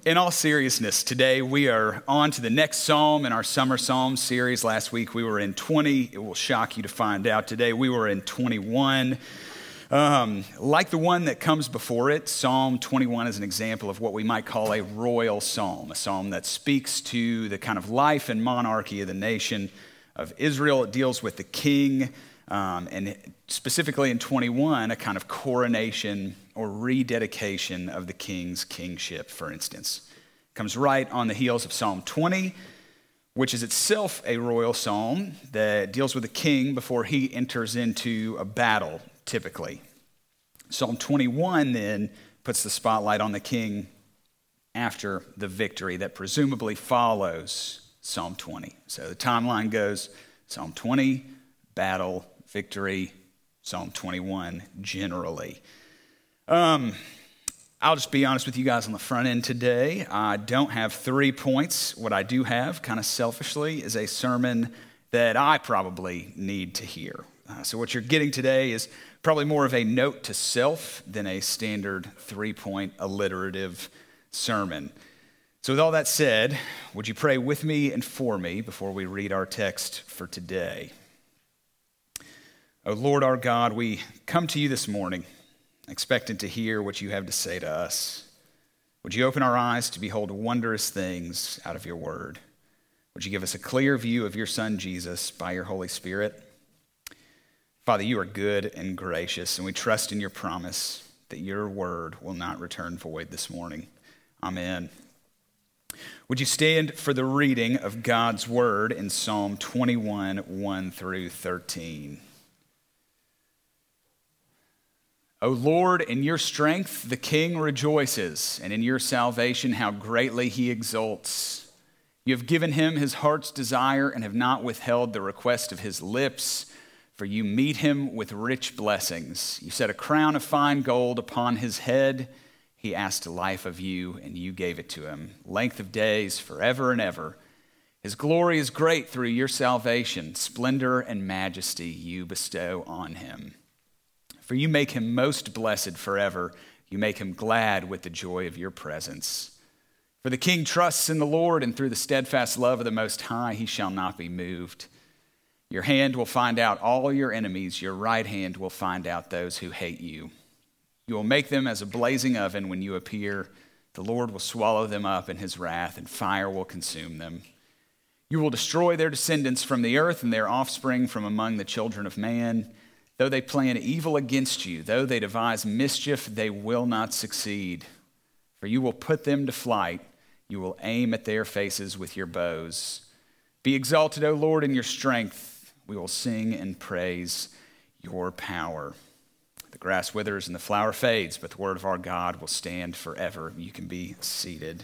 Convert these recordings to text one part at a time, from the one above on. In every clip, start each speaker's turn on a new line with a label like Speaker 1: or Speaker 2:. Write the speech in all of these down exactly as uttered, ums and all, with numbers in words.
Speaker 1: in all seriousness, today we are on to the next psalm in our Summer Psalms series. Last week we were in twenty. It will shock you to find out. Today we were in twenty-one. Um, like the one that comes before it, Psalm twenty-one is an example of what we might call a royal psalm, a psalm that speaks to the kind of life and monarchy of the nation of Israel. It deals with the king, um, and specifically in twenty-one, a kind of coronation or rededication of the king's kingship, for instance. It comes right on the heels of Psalm twenty, which is itself a royal psalm that deals with the king before he enters into a battle, typically. Psalm twenty-one then puts the spotlight on the king after the victory that presumably follows Psalm twenty. So the timeline goes Psalm twenty, battle, victory, Psalm twenty-one generally. Um, I'll just be honest with you guys on the front end today. I don't have three points. What I do have, kind of selfishly, is a sermon that I probably need to hear. Uh, so what you're getting today is probably more of a note to self than a standard three-point alliterative sermon. So with all that said, would you pray with me and for me before we read our text for today? Oh Lord our God, we come to you this morning expectant to hear what you have to say to us. Would you open our eyes to behold wondrous things out of your word? Would you give us a clear view of your Son, Jesus, by your Holy Spirit? Father, you are good and gracious, and we trust in your promise that your word will not return void this morning. Amen. Would you stand for the reading of God's word in Psalm twenty-one, one through thirteen? O Lord, in your strength the king rejoices, and in your salvation how greatly he exults. You have given him his heart's desire and have not withheld the request of his lips, for you meet him with rich blessings. You set a crown of fine gold upon his head. He asked life of you, and you gave it to him, length of days forever and ever. His glory is great through your salvation. Splendor and majesty you bestow on him. For you make him most blessed forever. You make him glad with the joy of your presence. For the king trusts in the Lord, and through the steadfast love of the Most High he shall not be moved. Your hand will find out all your enemies. Your right hand will find out those who hate you. You will make them as a blazing oven when you appear. The Lord will swallow them up in his wrath, and fire will consume them. You will destroy their descendants from the earth and their offspring from among the children of man. Though they plan evil against you, though they devise mischief, they will not succeed. For you will put them to flight. You will aim at their faces with your bows. Be exalted, O Lord, in your strength. We will sing and praise your power. The grass withers and the flower fades, but the word of our God will stand forever. You can be seated.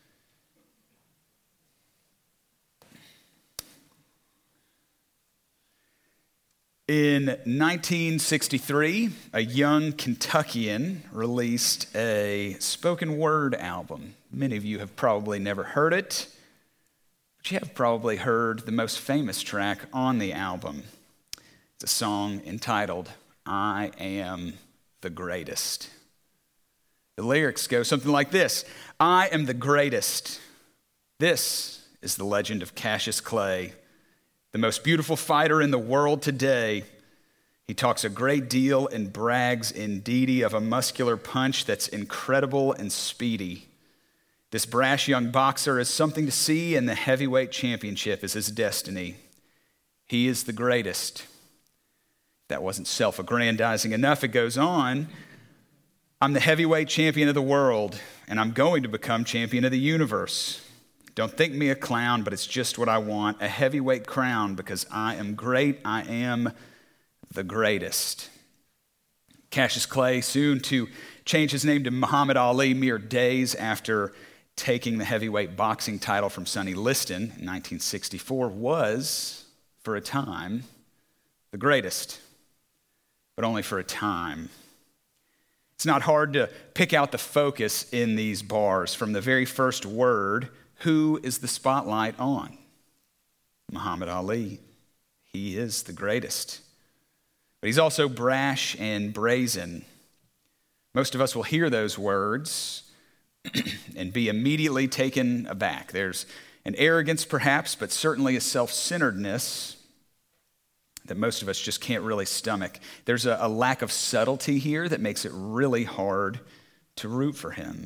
Speaker 1: In nineteen sixty-three, a young Kentuckian released a spoken word album. Many of you have probably never heard it, but you have probably heard the most famous track on the album. It's a song entitled, I Am the Greatest. The lyrics go something like this: I am the greatest. This is the legend of Cassius Clay, the most beautiful fighter in the world today. He talks a great deal and brags indeedy of a muscular punch that's incredible and speedy. This brash young boxer is something to see, and the heavyweight championship is his destiny. He is the greatest. If that wasn't self-aggrandizing enough, it goes on. I'm the heavyweight champion of the world, and I'm going to become champion of the universe. Don't think me a clown, but it's just what I want, a heavyweight crown, because I am great, I am the greatest. Cassius Clay, soon to change his name to Muhammad Ali mere days after taking the heavyweight boxing title from Sonny Liston in nineteen sixty-four, was, for a time, the greatest, but only for a time. It's not hard to pick out the focus in these bars. From the very first word, who is the spotlight on? Muhammad Ali. He is the greatest. But he's also brash and brazen. Most of us will hear those words, and be immediately taken aback. There's an arrogance perhaps, but certainly a self-centeredness that most of us just can't really stomach. There's a, a lack of subtlety here that makes it really hard to root for him.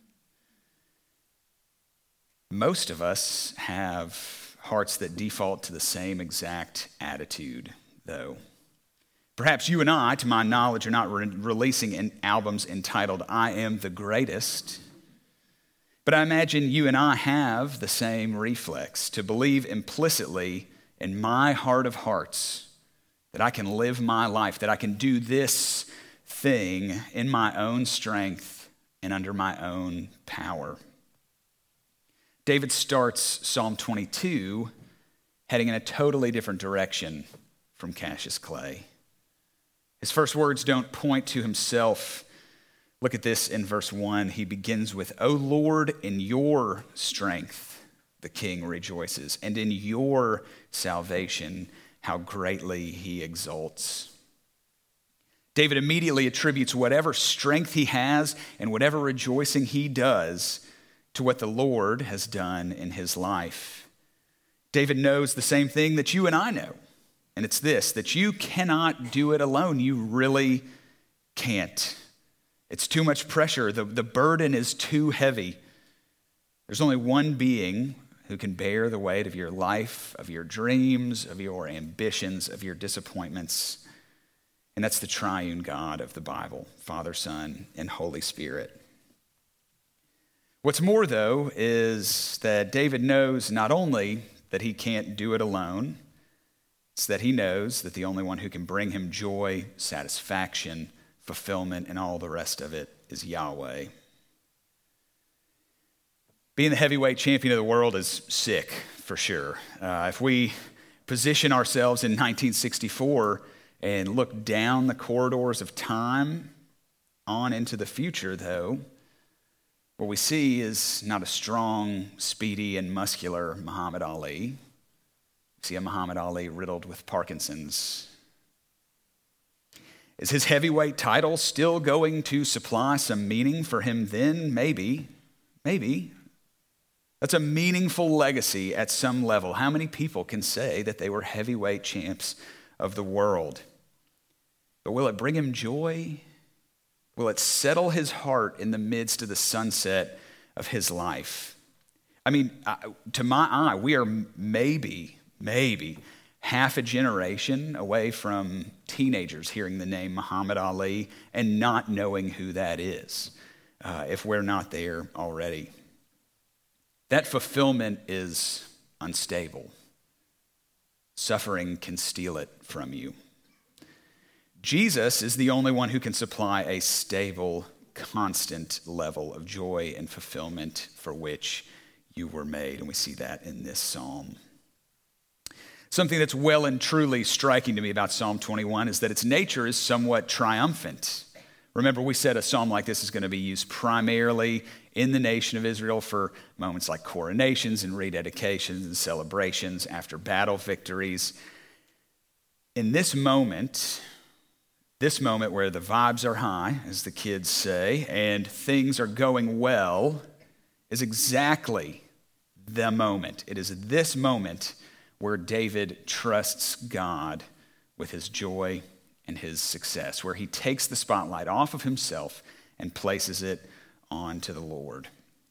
Speaker 1: Most of us have hearts that default to the same exact attitude, though. Perhaps you and I, to my knowledge, are not re- releasing in albums entitled I Am the Greatest. But I imagine you and I have the same reflex to believe implicitly in my heart of hearts that I can live my life, that I can do this thing in my own strength and under my own power. David starts Psalm twenty-two heading in a totally different direction from Cassius Clay. His first words don't point to himself. Look at this in verse one. He begins with, O Lord, in your strength the king rejoices, and in your salvation how greatly he exults. David immediately attributes whatever strength he has and whatever rejoicing he does to what the Lord has done in his life. David knows the same thing that you and I know. And it's this, that you cannot do it alone. You really can't. It's too much pressure. The, the burden is too heavy. There's only one being who can bear the weight of your life, of your dreams, of your ambitions, of your disappointments. And that's the triune God of the Bible, Father, Son, and Holy Spirit. What's more, though, is that David knows not only that he can't do it alone, it's that he knows that the only one who can bring him joy, satisfaction, fulfillment, and all the rest of it is Yahweh. Being the heavyweight champion of the world is sick, for sure. Uh, if we position ourselves in nineteen sixty-four and look down the corridors of time on into the future, though, what we see is not a strong, speedy, and muscular Muhammad Ali. We see a Muhammad Ali riddled with Parkinson's. Is his heavyweight title still going to supply some meaning for him then? Maybe. Maybe. That's a meaningful legacy at some level. How many people can say that they were heavyweight champs of the world? But will it bring him joy? Will it settle his heart in the midst of the sunset of his life? I mean, to my eye, we are maybe, maybe half a generation away from teenagers hearing the name Muhammad Ali and not knowing who that is, uh, if we're not there already. That fulfillment is unstable. Suffering can steal it from you. Jesus is the only one who can supply a stable, constant level of joy and fulfillment for which you were made. And we see that in this psalm. Something that's well and truly striking to me about Psalm twenty-one is that its nature is somewhat triumphant. Remember, we said a psalm like this is going to be used primarily in the nation of Israel for moments like coronations and rededications and celebrations after battle victories. In this moment, this moment where the vibes are high, as the kids say, and things are going well, is exactly the moment. It is this moment where David trusts God with his joy and his success, where he takes the spotlight off of himself and places it onto the Lord.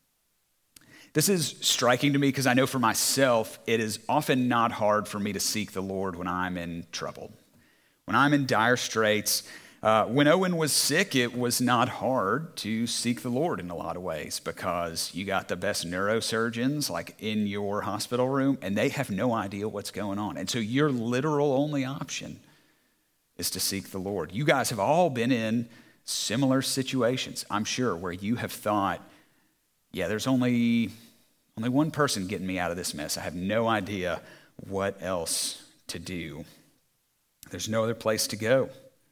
Speaker 1: This is striking to me because I know for myself, it is often not hard for me to seek the Lord when I'm in trouble. When I'm in dire straits, uh, when Owen was sick, it was not hard to seek the Lord in a lot of ways because you got the best neurosurgeons like in your hospital room and they have no idea what's going on. And so your literal only option is to seek the Lord. You guys have all been in similar situations, I'm sure, where you have thought, yeah, there's only, only one person getting me out of this mess. I have no idea what else to do. There's no other place to go.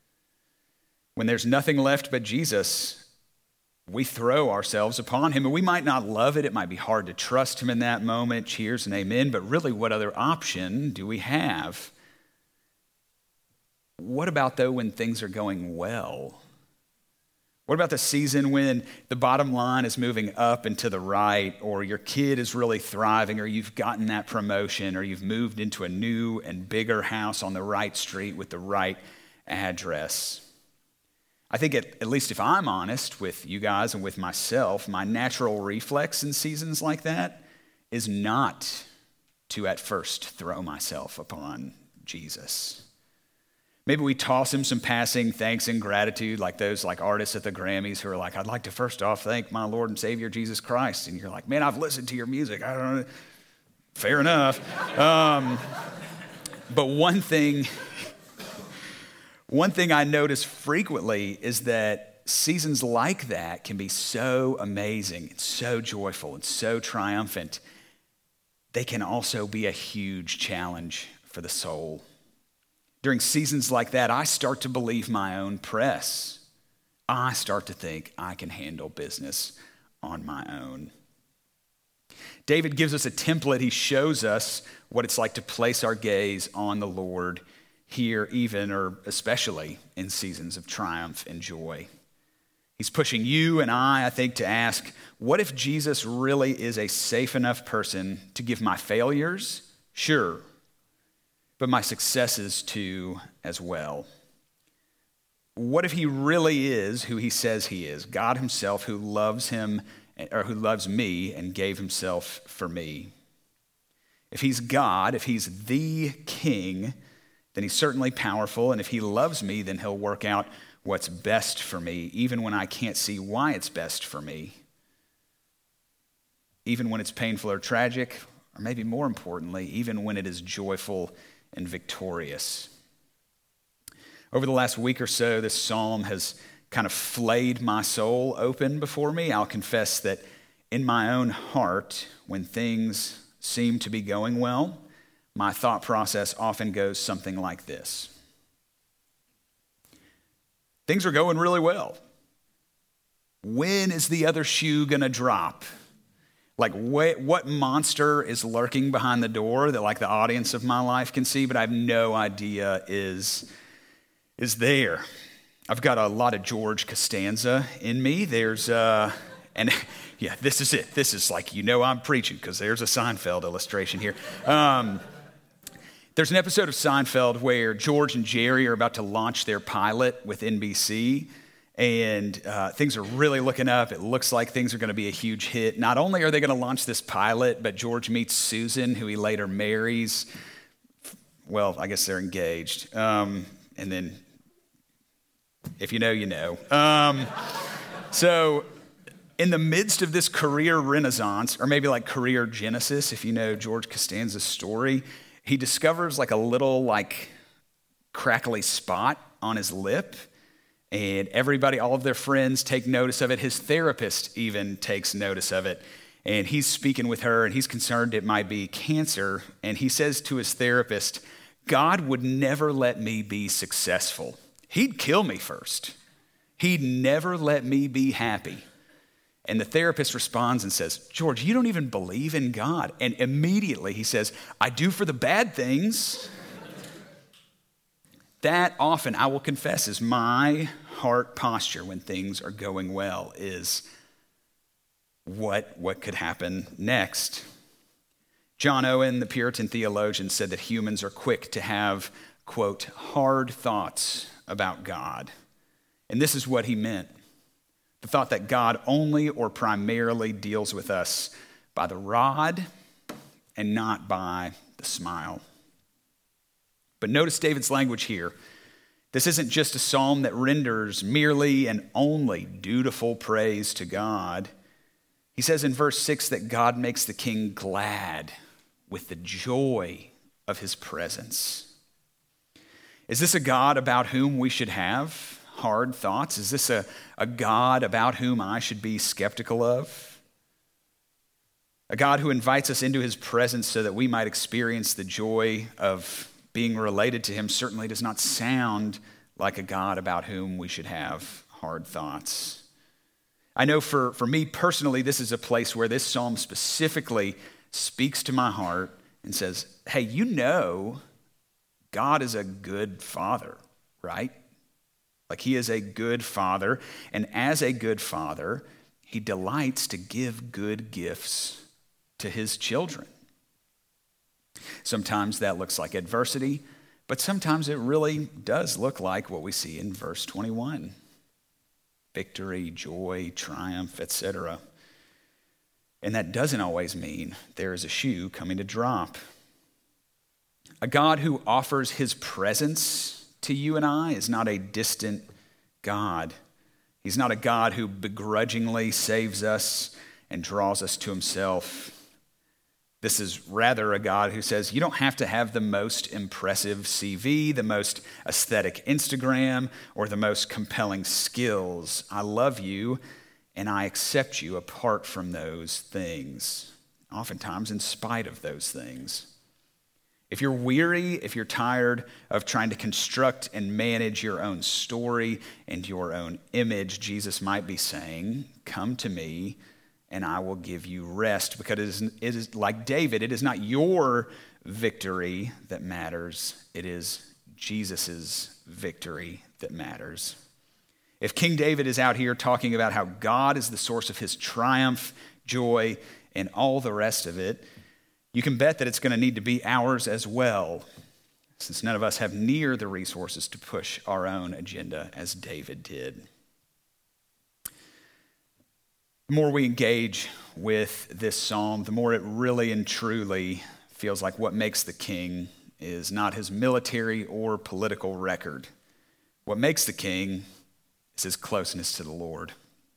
Speaker 1: When there's nothing left but Jesus, we throw ourselves upon him, and we might not love it. It might be hard to trust him in that moment. Cheers and amen. But really, what other option do we have? What about, though, when things are going well? What about the season when the bottom line is moving up and to the right, or your kid is really thriving, or you've gotten that promotion, or you've moved into a new and bigger house on the right street with the right address? I think, at, at least if I'm honest with you guys and with myself, my natural reflex in seasons like that is not to at first throw myself upon Jesus. Maybe we toss him some passing thanks and gratitude, like those like artists at the Grammys who are like, I'd like to first off thank my Lord and Savior Jesus Christ. And you're like, man, I've listened to your music. I don't know. Fair enough. Um, but one thing, one thing I notice frequently is that seasons like that can be so amazing and so joyful and so triumphant. They can also be a huge challenge for the soul. During seasons like that, I start to believe my own press. I start to think I can handle business on my own. David gives us a template. He shows us what it's like to place our gaze on the Lord here, even or especially in seasons of triumph and joy. He's pushing you and I, I think, to ask, what if Jesus really is a safe enough person to give my failures? Sure. But my successes too as well. What if he really is who he says he is, God himself who loves him or who loves me and gave himself for me? If he's God, if he's the king, then he's certainly powerful, and if he loves me, then he'll work out what's best for me, even when I can't see why it's best for me. Even when it's painful or tragic, or maybe more importantly, even when it is joyful and victorious. Over the last week or so, this psalm has kind of flayed my soul open before me. I'll confess that in my own heart, when things seem to be going well, my thought process often goes something like this. Things are going really well. When is the other shoe gonna drop? Like, what, what monster is lurking behind the door that, like, the audience of my life can see, but I have no idea is, is there? I've got a lot of George Costanza in me. There's, uh, and yeah, this is it. This is like, you know I'm preaching, because there's a Seinfeld illustration here. Um, there's an episode of Seinfeld where George and Jerry are about to launch their pilot with N B C, and uh, things are really looking up. It looks like things are going to be a huge hit. Not only are they going to launch this pilot, but George meets Susan, who he later marries. Well, I guess they're engaged. Um, and then, if you know, you know. Um, so, in the midst of this career renaissance, or maybe like career genesis, if you know George Costanza's story, he discovers like a little like crackly spot on his lip. And everybody, all of their friends take notice of it. His therapist even takes notice of it. And he's speaking with her, and he's concerned it might be cancer. And he says to his therapist, God would never let me be successful. He'd kill me first. He'd never let me be happy. And the therapist responds and says, George, you don't even believe in God. And immediately he says, I do for the bad things. That often, I will confess, is my heart posture when things are going well, is what, what could happen next. John Owen, the Puritan theologian, said that humans are quick to have, quote, hard thoughts about God. And this is what he meant. The thought that God only or primarily deals with us by the rod and not by the smile. But notice David's language here. This isn't just a psalm that renders merely and only dutiful praise to God. He says in verse six that God makes the king glad with the joy of his presence. Is this a God about whom we should have hard thoughts? Is this a, a God about whom I should be skeptical of? A God who invites us into his presence so that we might experience the joy of being related to him certainly does not sound like a God about whom we should have hard thoughts. I know for, for me personally, this is a place where this psalm specifically speaks to my heart and says, hey, you know God is a good father, right? Like he is a good father, and as a good father, he delights to give good gifts to his children. Sometimes that looks like adversity, but sometimes it really does look like what we see in verse twenty-one. Victory, joy, triumph, et cetera. And that doesn't always mean there is a shoe coming to drop. A God who offers his presence to you and I is not a distant God. He's not a God who begrudgingly saves us and draws us to himself. This is rather a God who says, you don't have to have the most impressive C V, the most aesthetic Instagram, or the most compelling skills. I love you, and I accept you apart from those things, oftentimes in spite of those things. If you're weary, if you're tired of trying to construct and manage your own story and your own image, Jesus might be saying, come to me and I will give you rest. Because it is, it is like David, it is not your victory that matters. It is Jesus' victory that matters. If King David is out here talking about how God is the source of his triumph, joy, and all the rest of it, you can bet that it's going to need to be ours as well, since none of us have near the resources to push our own agenda as David did. The more we engage with this psalm, the more it really and truly feels like what makes the king is not his military or political record. What makes the king is his closeness to the Lord.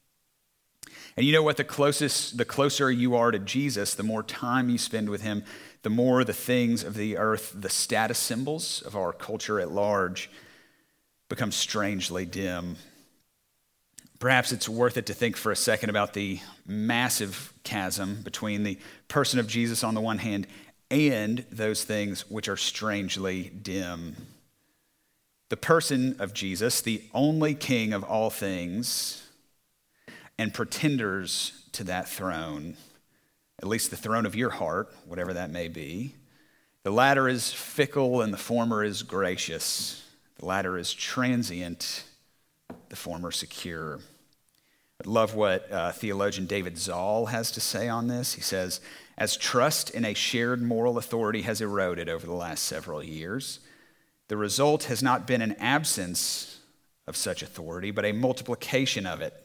Speaker 1: And you know what? The closest, the closer you are to Jesus, the more time you spend with him, the more the things of the earth, the status symbols of our culture at large, become strangely dim. Perhaps it's worth it to think for a second about the massive chasm between the person of Jesus on the one hand and those things which are strangely dim. The person of Jesus, the only king of all things, and pretenders to that throne, at least the throne of your heart, whatever that may be. The latter is fickle and the former is gracious. The latter is transient, the former secure. I love what uh, theologian David Zoll has to say on this. He says, as trust in a shared moral authority has eroded over the last several years, the result has not been an absence of such authority, but a multiplication of it.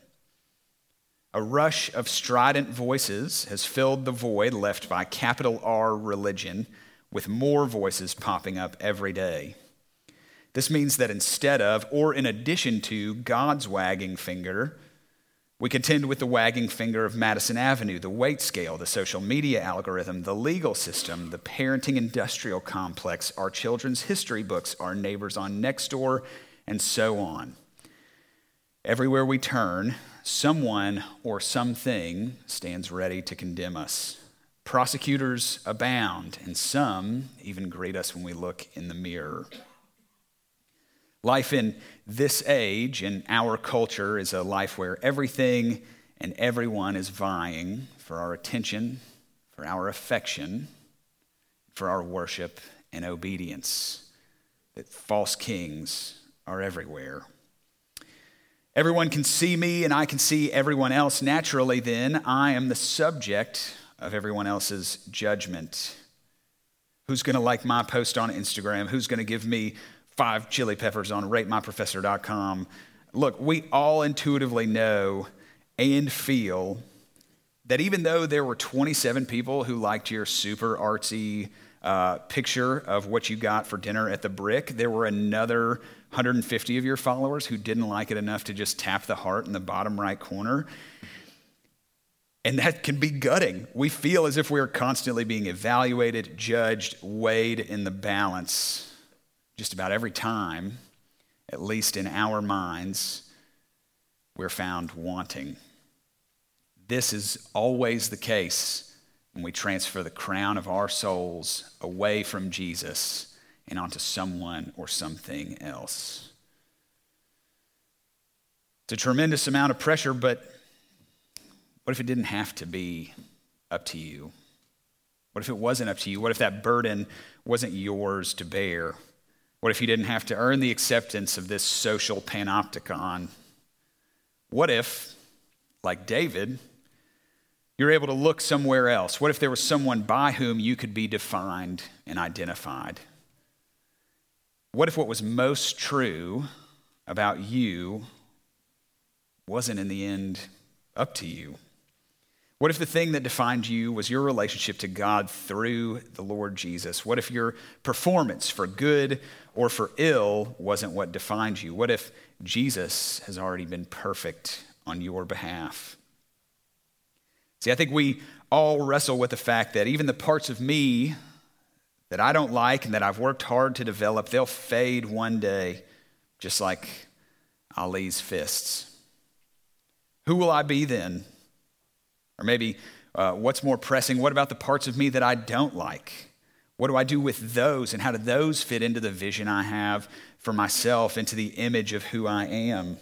Speaker 1: A rush of strident voices has filled the void left by capital R religion, with more voices popping up every day. This means that instead of, or in addition to, God's wagging finger, we contend with the wagging finger of Madison Avenue, the weight scale, the social media algorithm, the legal system, the parenting industrial complex, our children's history books, our neighbors on Nextdoor, and so on. Everywhere we turn, someone or something stands ready to condemn us. Prosecutors abound, and some even greet us when we look in the mirror. Life in this age, in our culture, is a life where everything and everyone is vying for our attention, for our affection, for our worship and obedience. That false kings are everywhere. Everyone can see me and I can see everyone else. Naturally, then, I am the subject of everyone else's judgment. Who's going to like my post on Instagram? Who's going to give me five chili peppers on rate my professor dot com? Look, we all intuitively know and feel that even though there were twenty-seven people who liked your super artsy uh, picture of what you got for dinner at the Brick, there were another one hundred fifty of your followers who didn't like it enough to just tap the heart in the bottom right corner. And that can be gutting. We feel as if we're constantly being evaluated, judged, weighed in the balance just about every time, at least in our minds, we're found wanting. This is always the case when we transfer the crown of our souls away from Jesus and onto someone or something else. It's a tremendous amount of pressure, but what if it didn't have to be up to you? What if it wasn't up to you? What if that burden wasn't yours to bear? What if you didn't have to earn the acceptance of this social panopticon? What if, like David, you're able to look somewhere else? What if there was someone by whom you could be defined and identified? What if what was most true about you wasn't in the end up to you? What if the thing that defined you was your relationship to God through the Lord Jesus? What if your performance for good or for ill wasn't what defined you? What if Jesus has already been perfect on your behalf? See, I think we all wrestle with the fact that even the parts of me that I don't like and that I've worked hard to develop, they'll fade one day, just like Ali's fists. Who will I be then? Or maybe uh, what's more pressing, what about the parts of me that I don't like? What do I do with those, and how do those fit into the vision I have for myself, into the image of who I am?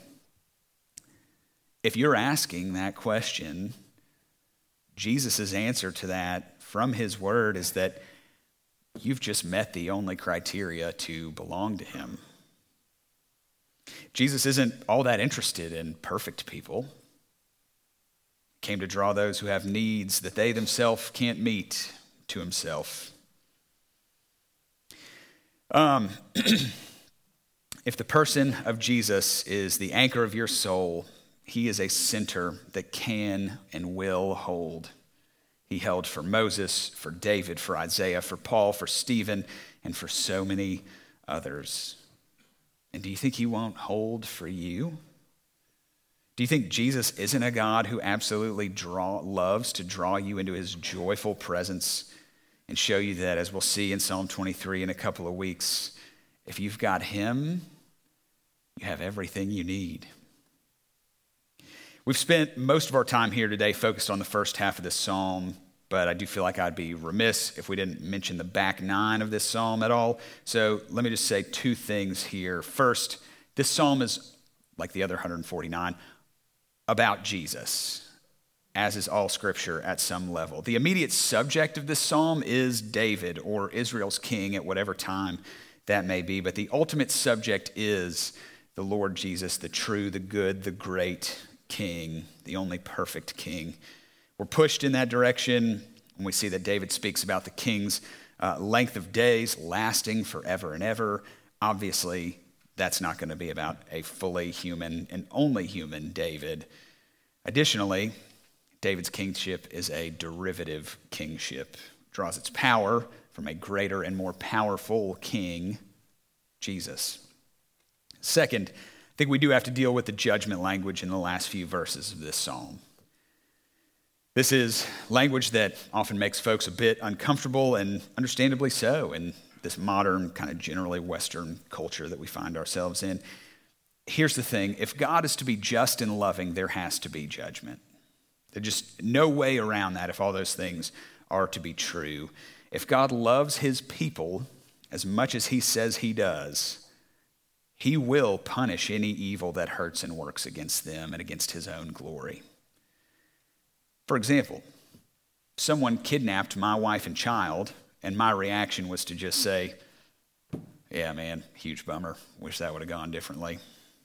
Speaker 1: If you're asking that question, Jesus' answer to that from his word is that you've just met the only criteria to belong to him. Jesus isn't all that interested in perfect people. He came to draw those who have needs that they themselves can't meet to himself. Um, if the person of Jesus is the anchor of your soul, he is a center that can and will hold. He held for Moses, for David, for Isaiah, for Paul, for Stephen, and for so many others. And do you think he won't hold for you? Do you think Jesus isn't a God who absolutely draw, loves to draw you into his joyful presence and show you that, as we'll see in Psalm twenty-three in a couple of weeks, if you've got him, you have everything you need. We've spent most of our time here today focused on the first half of this psalm, but I do feel like I'd be remiss if we didn't mention the back nine of this psalm at all. So let me just say two things here. First, this psalm is, like the other one hundred forty-nine, about Jesus, as is all scripture at some level. The immediate subject of this psalm is David, or Israel's king at whatever time that may be, but the ultimate subject is the Lord Jesus, the true, the good, the great King, the only perfect King. We're pushed in that direction when we see that David speaks about the king's uh, length of days lasting forever and ever. Obviously, that's not going to be about a fully human and only human David. Additionally, David's kingship is a derivative kingship. It draws its power from a greater and more powerful king, Jesus. Second, I think we do have to deal with the judgment language in the last few verses of this psalm. This is language that often makes folks a bit uncomfortable, and understandably so, in this modern, kind of generally Western culture that we find ourselves in. Here's the thing: if God is to be just and loving, there has to be judgment. There's just no way around that if all those things are to be true. If God loves his people as much as he says he does, he will punish any evil that hurts and works against them and against his own glory. For example, someone kidnapped my wife and child, and my reaction was to just say, yeah, man, huge bummer. Wish that would have gone differently.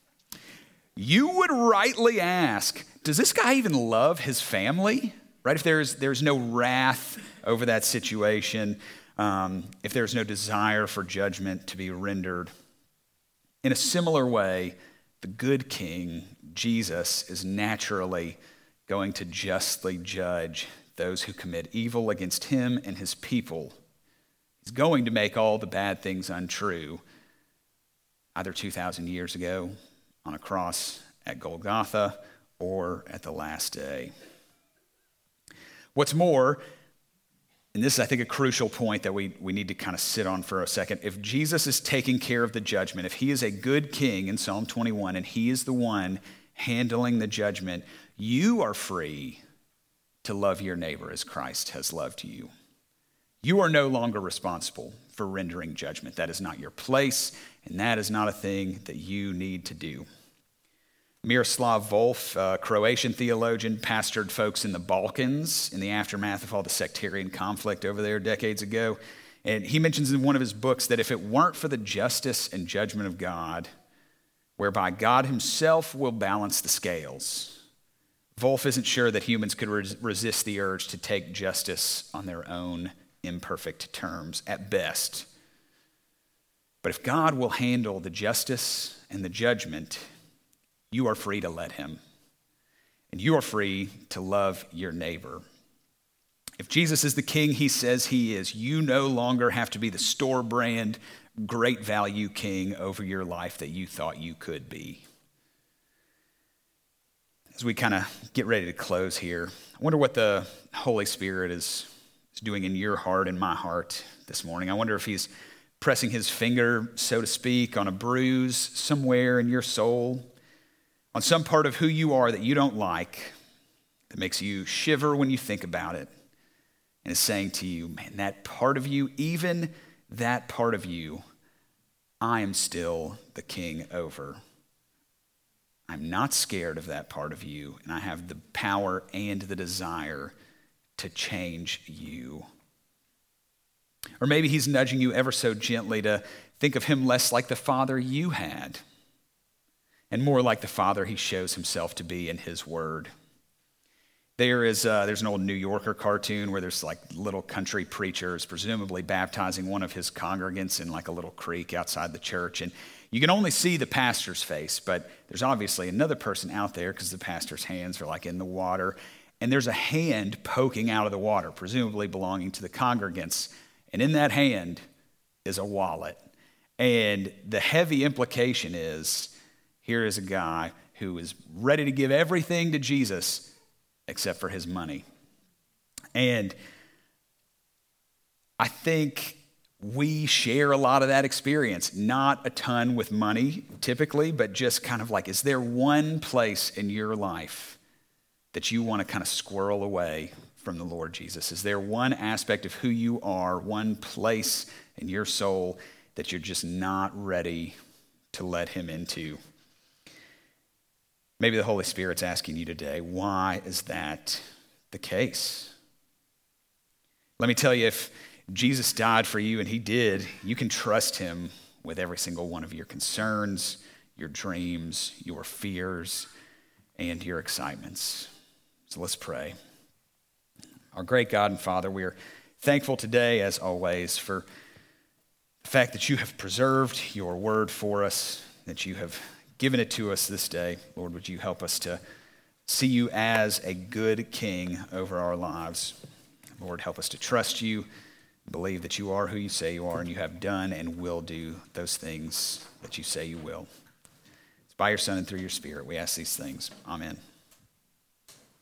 Speaker 1: You would rightly ask, does this guy even love his family? Right? If there's, there's no wrath over that situation, um, if there's no desire for judgment to be rendered. In a similar way, the good king, Jesus, is naturally going to justly judge those who commit evil against him and his people. He's going to make all the bad things untrue, either two thousand years ago on a cross at Golgotha or at the last day. What's more, and this is, I think, a crucial point that we, we need to kind of sit on for a second. If Jesus is taking care of the judgment, if he is a good king in Psalm twenty-one, and he is the one handling the judgment, you are free to love your neighbor as Christ has loved you. You are no longer responsible for rendering judgment. That is not your place, and that is not a thing that you need to do. Miroslav Volf, a Croatian theologian, pastored folks in the Balkans in the aftermath of all the sectarian conflict over there decades ago. And he mentions in one of his books that if it weren't for the justice and judgment of God, whereby God himself will balance the scales, Wolf isn't sure that humans could res- resist the urge to take justice on their own imperfect terms at best. But if God will handle the justice and the judgment, you are free to let him. And you are free to love your neighbor. If Jesus is the king he says he is, you no longer have to be the store brand, great value king over your life that you thought you could be. As we kind of get ready to close here, I wonder what the Holy Spirit is, is doing in your heart and my heart this morning. I wonder if he's pressing his finger, so to speak, on a bruise somewhere in your soul, on some part of who you are that you don't like, that makes you shiver when you think about it. And is saying to you, man, that part of you, even that part of you, I am still the king over. I'm not scared of that part of you, and I have the power and the desire to change you. Or maybe he's nudging you ever so gently to think of him less like the father you had, and more like the father he shows himself to be in his word. There is uh, there's an old New Yorker cartoon where there's like little country preachers presumably baptizing one of his congregants in like a little creek outside the church. And you can only see the pastor's face, but there's obviously another person out there because the pastor's hands are like in the water. And there's a hand poking out of the water, presumably belonging to the congregants. And in that hand is a wallet. And the heavy implication is, here is a guy who is ready to give everything to Jesus except for his money. And I think we share a lot of that experience. Not a ton with money, typically, but just kind of like, is there one place in your life that you want to kind of squirrel away from the Lord Jesus? Is there one aspect of who you are, one place in your soul that you're just not ready to let him into? Maybe the Holy Spirit's asking you today, why is that the case? Let me tell you, if Jesus died for you, and he did, you can trust him with every single one of your concerns, your dreams, your fears, and your excitements. So let's pray. Our great God and Father, we are thankful today, as always, for the fact that you have preserved your word for us, that you have given it to us this day. Lord, would you help us to see you as a good king over our lives. Lord, help us to trust you, believe that you are who you say you are, and you have done and will do those things that you say you will. It's by your Son and through your Spirit we ask these things. Amen.